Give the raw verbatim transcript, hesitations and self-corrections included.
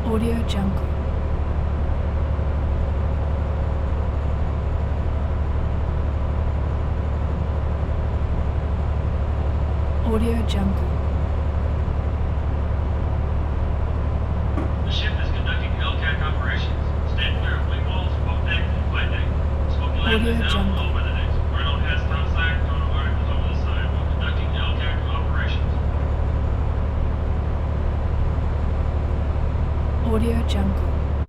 Audio Jungle. Audio Jungle. The ship is conducting L C A C operations. Stand clear of wing walls, boat deck, and flight deck. Smoky lamp Audio is down Jungle. below by the decks. Renault has top side, total articles over the side while conducting L C A C operations. Audio Jungle.